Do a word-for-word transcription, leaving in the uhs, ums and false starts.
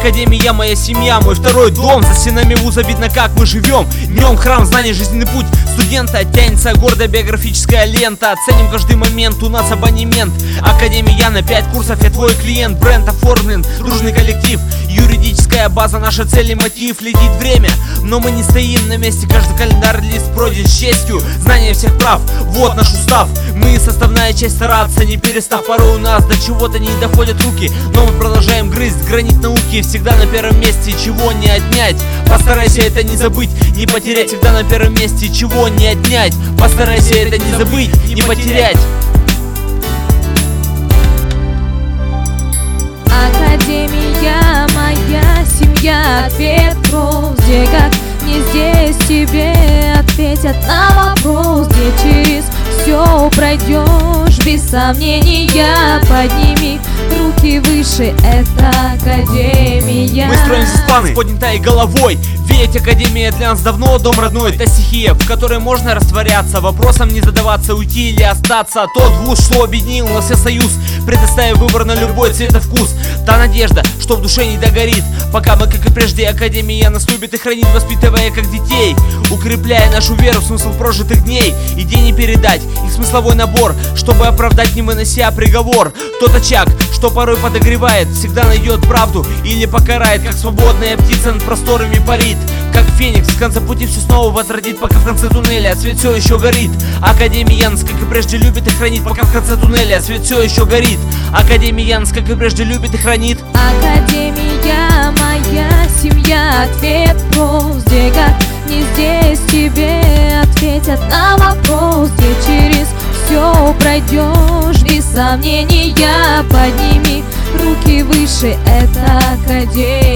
Академия моя семья, мой второй дом. За стенами вуза видно, как мы живем. Днем храм знаний, жизненный путь студента. Тянется гордая биографическая лента. Оценим каждый момент, у нас абонемент. Академия на пять курсов, я твой клиент. Бренд оформлен, дружный коллектив. Юридическая база, наша цель и мотив. Летит время, но мы не стоим на месте. Каждый календарь лист пройден с честью. Знание всех прав, вот наш устав. Мы составная часть, стараться не перестав. Порой у нас до чего-то не доходят руки, но мы продолжаем грызть гранит науки. Всегда на первом месте, чего не отнять. Постарайся это не забыть, не потерять. Всегда на первом месте, чего не отнять. Постарайся это не забыть, не потерять. Академия моя семья, ответ прост. Где, как не здесь, тебе ответят на вопрос. Где через все пройдешь без сомнения. Подними руки выше, это Академия. Мы строим здесь планы с поднятой головой. Ведь Академия для нас давно дом родной. Это стихия, в которой можно растворяться, вопросом не задаваться, уйти или остаться. Тот вуз, что объединил нас все союз, предоставив выбор на любой цвет и вкус. Та надежда, что в душе не догорит, пока мы, как и прежде, Академия нас любит и хранит, воспитывая как детей, укрепляя нашу веру в смысл прожитых дней. Идей не передать, их смысловой набор, чтобы оправдать, не вынося приговор. Тот очаг, что порой подогревает, всегда найдет правду или покарает, как свободная птица над просторами парит. Как феникс, в конце пути все снова возродит, пока в конце туннеля свет все еще горит. Академия нас, как и прежде, любит и хранит, пока в конце туннеля свет все еще горит. Академия нас, как и прежде, любит и хранит. Академия моя семья, ответ прост. Где, как не здесь, тебе ответят на вопрос. Где через все пройдешь без сомнения. Подними руки выше, это Академия.